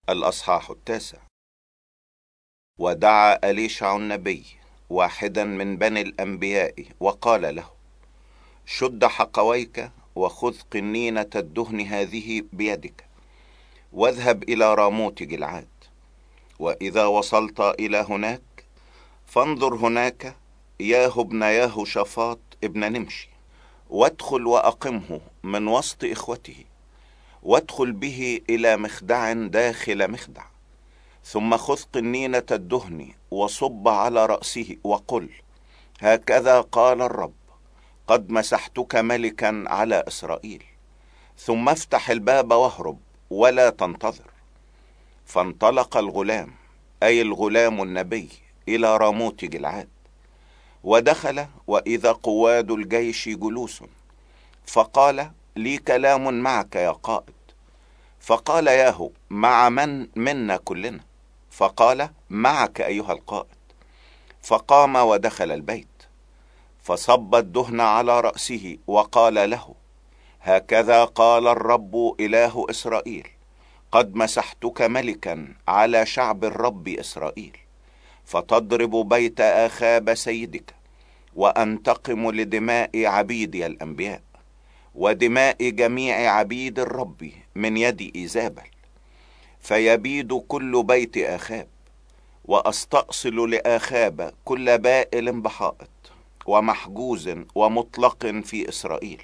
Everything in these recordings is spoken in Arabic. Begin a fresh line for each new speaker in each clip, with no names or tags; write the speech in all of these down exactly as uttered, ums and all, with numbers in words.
الأصحاح التاسع. ودعا أليشع النبي واحدا من بني الأنبياء وقال له: شد حقويك وخذ قنينة الدهن هذه بيدك، واذهب إلى راموت جلعاد، وإذا وصلت إلى هناك فانظر هناك ياهو ابن يهوشافاط ابن نمشي، وادخل وأقمه من وسط إخوته، وادخل به إلى مخدع داخل مخدع، ثم خذ قنينة الدهن وصب على رأسه وقل: هكذا قال الرب، قد مسحتك ملكا على إسرائيل. ثم افتح الباب واهرب ولا تنتظر. فانطلق الغلام، أي الغلام النبي، إلى راموت جلعاد، ودخل وإذا قواد الجيش جلوس، فقال: لي كلام معك يا قائد. فقال ياهو: مع من منا كلنا؟ فقال: معك أيها القائد. فقام ودخل البيت، فصب الدهن على رأسه وقال له: هكذا قال الرب إله إسرائيل، قد مسحتك ملكا على شعب الرب إسرائيل، فتضرب بيت آخاب سيدك، وأنتقم لدماء عبيدي الأنبياء ودماء جميع عبيد الرب من يد إيزابل، فيبيد كل بيت آخاب، وأستأصل لآخاب كل بائل بحائط ومحجوز ومطلق في إسرائيل،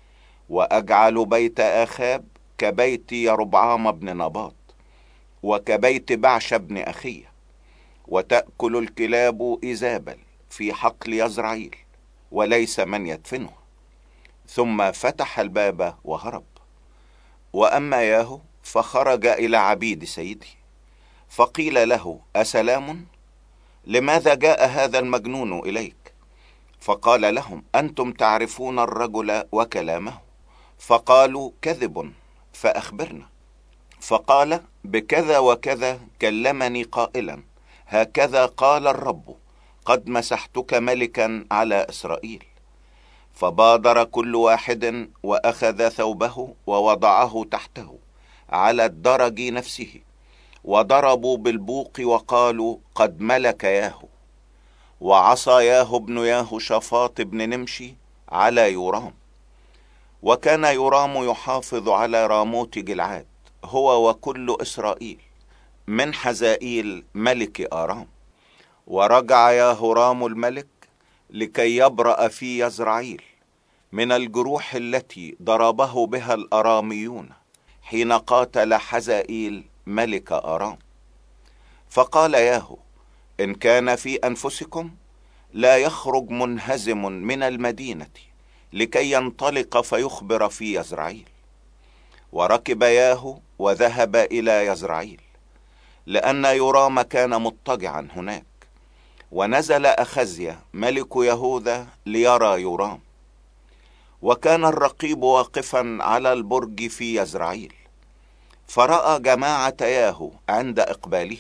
وأجعل بيت آخاب كبيت يربعام بن نباط وكبيت بعش بن أخيه، وتأكل الكلاب إيزابل في حقل يزرعيل، وليس من يدفنه. ثم فتح الباب وهرب. وأما ياهو فخرج إلى عبيد سيده، فقيل له: أسلام؟ لماذا جاء هذا المجنون إليك؟ فقال لهم: أنتم تعرفون الرجل وكلامه. فقالوا: كذب، فأخبرنا. فقال: بكذا وكذا كلمني قائلا: هكذا قال الرب، قد مسحتك ملكا على إسرائيل. فبادر كل واحد وأخذ ثوبه ووضعه تحته على الدرج نفسه، وضربوا بالبوق وقالوا: قد ملك ياهو. وعصى ياهو ابن يهوشافاط ابن نمشي على يورام. وكان يورام يحافظ على راموت جلعاد هو وكل إسرائيل من حزائيل ملك آرام. ورجع ياهورام الملك لكي يبرأ في يزرعيل من الجروح التي ضربه بها الأراميون حين قاتل حزائيل ملك آرام. فقال ياهو: إن كان في أنفسكم لا يخرج منهزم من المدينة لكي ينطلق فيخبر في يزرعيل. وركب ياهو وذهب إلى يزرعيل، لأن يورام كان مضطجعا هناك. ونزل أخزيا ملك يهوذا ليرى يورام، وكان الرقيب واقفا على البرج في يزرعيل، فرأى جماعة ياهو عند إقباله،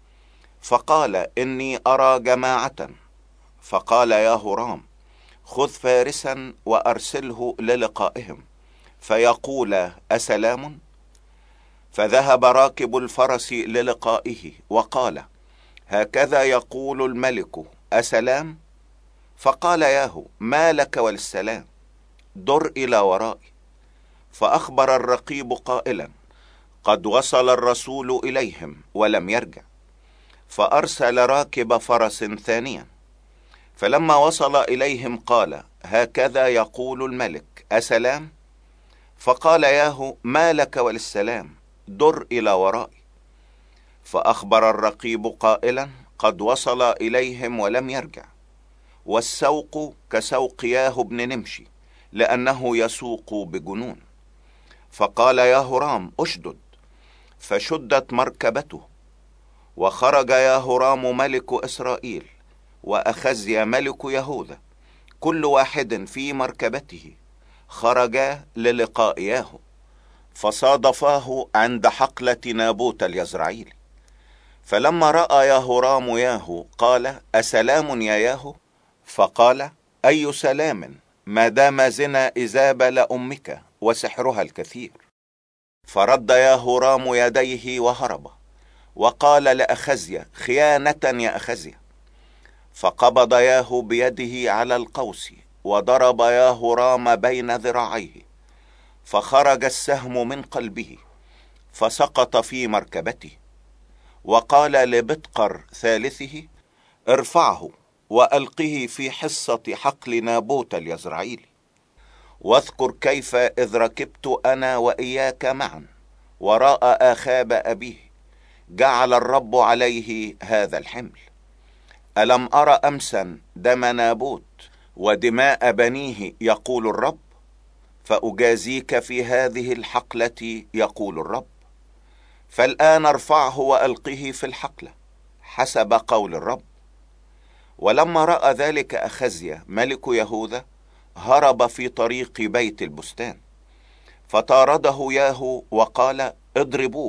فقال: إني أرى جماعة. فقال ياهورام: خذ فارسا وأرسله للقائهم فيقول: أسلام؟ فذهب راكب الفرس للقائه وقال: هكذا يقول الملك، أسلام؟ فقال ياهو: ما لك وللسلام؟ در إلى ورائي. فأخبر الرقيب قائلا: قد وصل الرسول إليهم ولم يرجع. فأرسل راكب فرس ثانيا، فلما وصل إليهم قال: هكذا يقول الملك، أسلام؟ فقال ياهو: ما لك وللسلام؟ در إلى ورائي. فأخبر الرقيب قائلا: قد وصل إليهم ولم يرجع، والسوق كسوق ياهو بن نمشي، لأنه يسوق بجنون. فقال ياهورام: أشدد. فشدت مركبته، وخرج ياهورام ملك إسرائيل وأخزيا ملك يهوذا كل واحد في مركبته، خرجا للقاء ياهو، فصادفاه عند حقلة نابوت اليزرعيلي. فلما رأى ياهورام ياهو قال: أسلام يا ياهو؟ فقال: أي سلام، ما دام زنا إيزابل أمك وسحرها الكثير. فرد ياهورام يديه وهرب، وقال لأخزيا: خيانة يا أخزيا. فقبض ياهو بيده على القوس وضرب ياهو رام بين ذراعيه، فخرج السهم من قلبه فسقط في مركبته. وقال لبدقر ثالثه: ارفعه وألقه في حصة حقل نابوت اليزرعيلي، واذكر كيف إذ ركبت أنا وإياك معا وراء آخاب أبيه جعل الرب عليه هذا الحمل. ألم أرى أمسا دم نابوت ودماء بنيه يقول الرب، فأجازيك في هذه الحقلة يقول الرب. فالآن ارفعه وألقه في الحقلة حسب قول الرب. ولما رأى ذلك أخزيا ملك يهوذا هرب في طريق بيت البستان، فطارده ياهو وقال: اضربوه.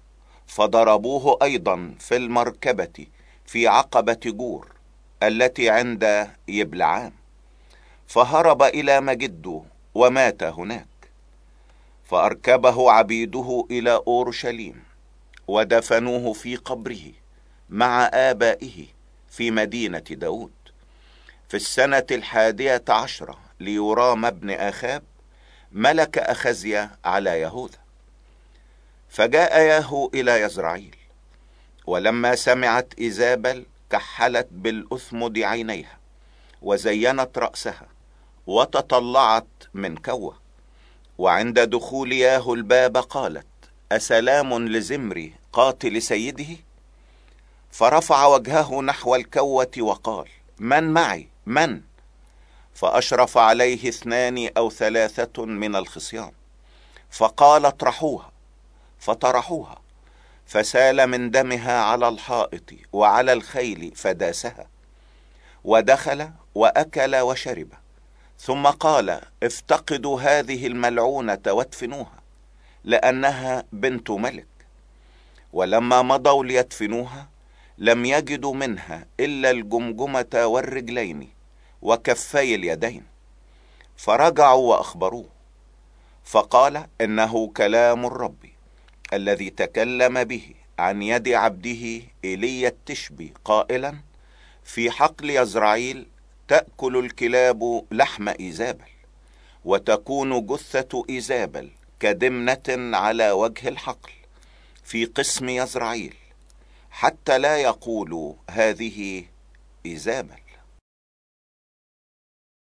فضربوه أيضا في المركبة في عقبة جور التي عند يبلعام، فهرب إلى مجده ومات هناك. فأركبه عبيده إلى أورشليم ودفنوه في قبره مع آبائه في مدينة داود في السنة الحادية عشرة ليورام ابن آخاب ملك أخزيا على يهوذا. فجاء ياهو إلى يزرعيل، ولما سمعت إيزابل كحلت بالأثمد عينيها وزينت رأسها وتطلعت من كوة. وعند دخول ياهو الباب قالت: أسلام لزمري قاتل سيده؟ فرفع وجهه نحو الكوة وقال: من معي؟ من؟ فأشرف عليه اثنان أو ثلاثة من الخصيان، فقال: اطرحوها. فطرحوها، فسال من دمها على الحائط وعلى الخيل فداسها. ودخل وأكل وشرب، ثم قال: افتقدوا هذه الملعونة وادفنوها، لأنها بنت ملك. ولما مضوا ليدفنوها لم يجدوا منها إلا الجمجمة والرجلين وكفي اليدين، فرجعوا وأخبروه. فقال: إنه كلام الرب الذي تكلم به عن يد عبده إيليا التشبي قائلا: في حقل يزرعيل تأكل الكلاب لحم إيزابل، وتكون جثة إيزابل كدمنة على وجه الحقل في قسم يزرعيل، حتى لا يقولوا هذه إيزابل.